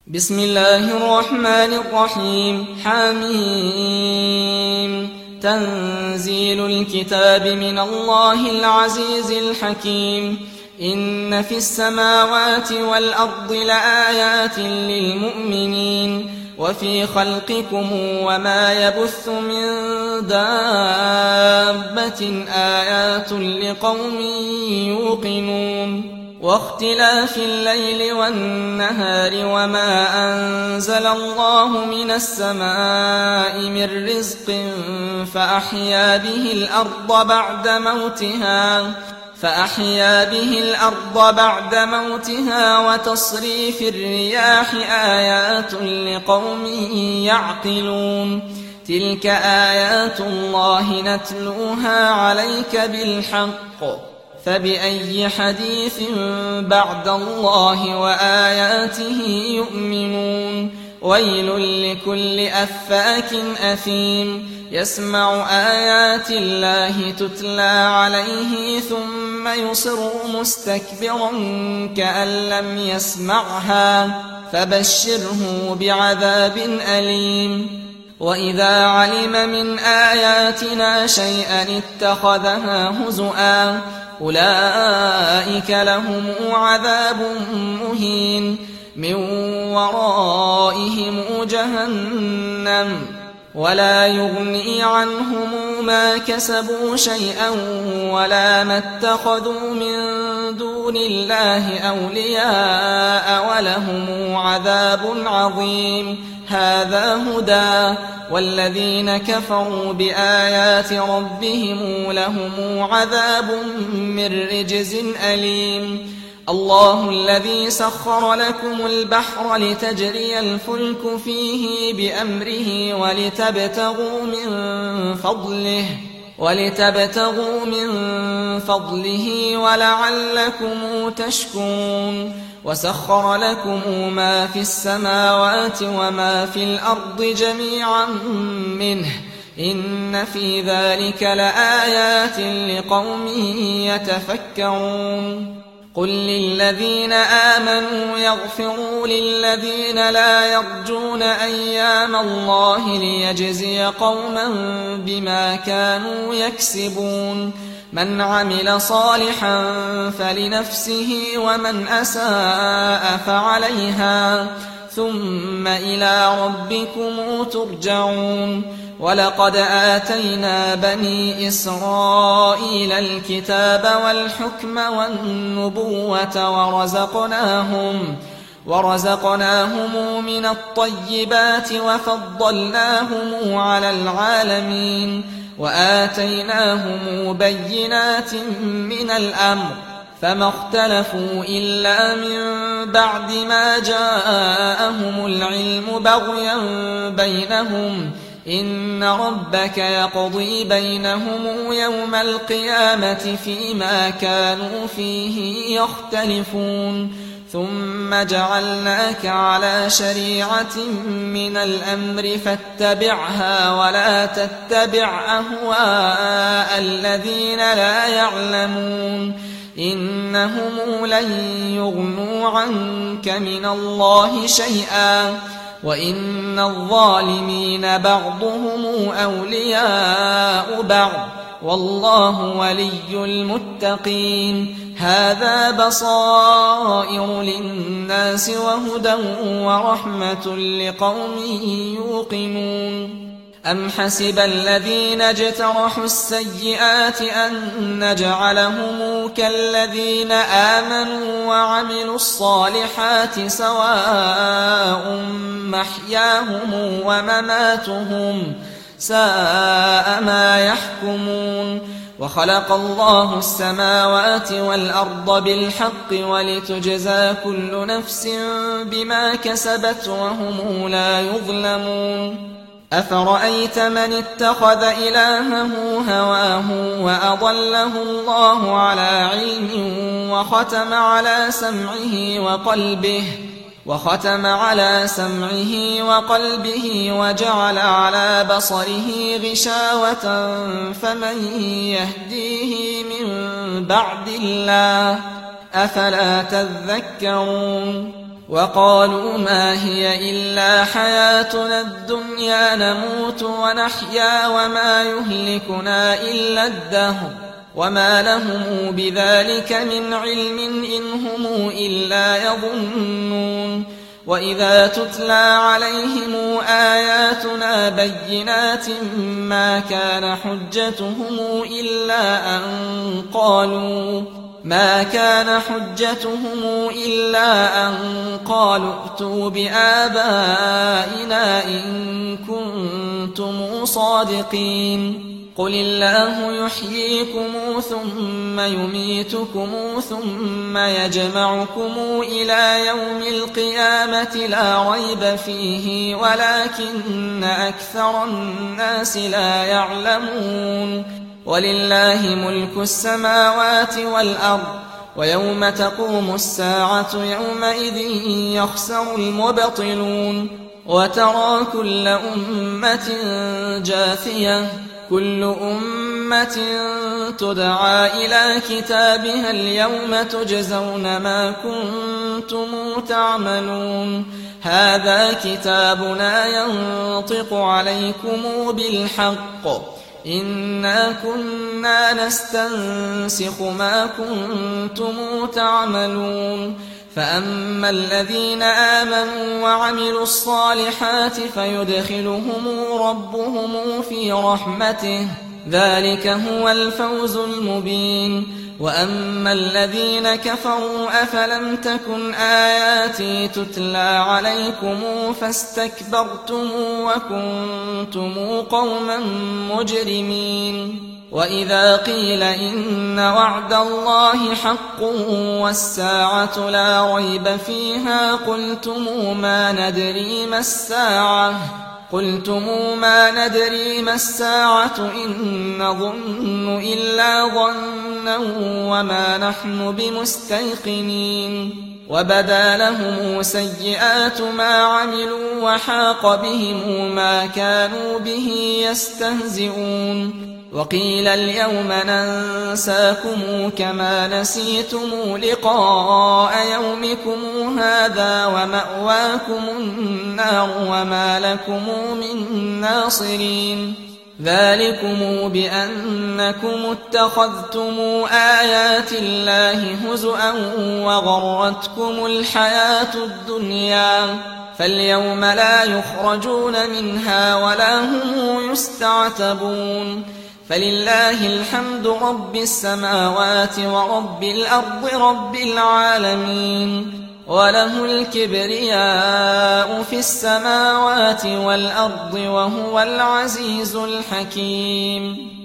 بسم الله الرحمن الرحيم. حميم. تنزيل الكتاب من الله العزيز الحكيم. إن في السماوات والأرض لآيات للمؤمنين وفي خلقكم وما يبث من دابة آيات لقوم يوقنون. واختلاف الليل والنهار وما أنزل الله من السماء من رزق فأحيا به الأرض بعد موتها وتصريف الرياح آيات لقوم يعقلون. تلك آيات الله نتلوها عليك بالحق فبأي حديث بعد الله وآياته يؤمنون. ويل لكل أفاك أثيم يسمع آيات الله تتلى عليه ثم يصر مستكبرا كأن لم يسمعها فبشره بعذاب أليم. وإذا علم من آياتنا شيئا اتخذها هزؤا أولئك لهم عذاب مهين من ورائهم جهنم ولا يغني عنهم ما كسبوا شيئا ولا ما اتخذوا من دون الله أولياء ولهم عذاب عظيم. هذا هدى والذين كفروا بآيات ربهم لهم عذاب من رجز أليم. الله الذي سخر لكم البحر لتجري الفلك فيه بأمره ولتبتغوا من فضله ولعلكم تشكرون. وسخر لكم ما في السماوات وما في الأرض جميعا منه إن في ذلك لآيات لقوم يتفكرون. قل للذين آمنوا يغفروا للذين لا يرجون أيام الله ليجزي قوما بما كانوا يكسبون. من عمل صالحا فلنفسه ومن أساء فعليها ثم إلى ربكم ترجعون. ولقد آتينا بني إسرائيل الكتاب والحكم والنبوة ورزقناهم من الطيبات وفضلناهم على العالمين وآتيناهم بينات من الأمر فما اختلفوا إلا من بعد ما جاءهم العلم بغيا بينهم إن ربك يقضي بينهم يوم القيامة فيما كانوا فيه يختلفون. ثم جعلناك على شريعة من الأمر فاتبعها ولا تتبع أهواء الذين لا يعلمون إنهم لن يغنوا عنك من الله شيئا وإن الظالمين بعضهم أولياء بعض والله ولي المتقين. هذا بصائر للناس وهدى ورحمة لقوم يوقنون. أم حسب الذين اجترحوا السيئات أن نجعلهم كالذين آمنوا وعملوا الصالحات سواء محياهم ومماتهم ساء ما يحكمون. وخلق الله السماوات والأرض بالحق ولتجزى كل نفس بما كسبت وهم لا يظلمون. أفرأيت من اتخذ إلهه هواه وأضله الله على علم وختم على سمعه وقلبه وجعل على بصره غشاوة فمن يهديه من بعد الله أفلا تذكرون. وقالوا ما هي إلا حياتنا الدنيا نموت ونحيا وما يهلكنا إلا الدهر وما لهم بذلك من علم إن هم إلا يظنون وإذا تتلى عليهم آياتنا بينات ما كان حجتهم إلا أن قالوا ائتوا بآبائنا إن كنتم صادقين قل الله يحييكم ثم يميتكم ثم يجمعكم إلى يوم القيامة لا ريب فيه ولكن أكثر الناس لا يعلمون ولله ملك السماوات والأرض ويوم تقوم الساعة يومئذ يخسر المبطلون وترى كل أمة جاثية كل أمة تدعى إلى كتابها اليوم تجزون ما كنتم تعملون هذا كتابنا ينطق عليكم بالحق إنا كنا نستنسخ ما كنتم تعملون فأما الذين آمنوا وعملوا الصالحات فيدخلهم ربهم في رحمته ذلك هو الفوز المبين وأما الذين كفروا أفلم تكن آياتي تتلى عليكم فاستكبرتم وكنتم قوما مجرمين وإذا قيل إن وعد الله حق والساعة لا ريب فيها قلتم ما ندري ما الساعة إن نظن إلا ظنا وما نحن بمستيقنين وبدا لهم سيئات ما عملوا وحاق بهم ما كانوا به يستهزئون وقيل اليوم ننساكم كما نسيتم لقاء يومكم هذا ومأواكم النار وما لكم من ناصرين ذلكم بأنكم اتخذتم آيات الله هزؤا وغرتكم الحياة الدنيا فاليوم لا يخرجون منها ولا هم يستعتبون فلله الحمد رب السماوات ورب الأرض رب العالمين وله الكبرياء في السماوات والأرض وهو العزيز الحكيم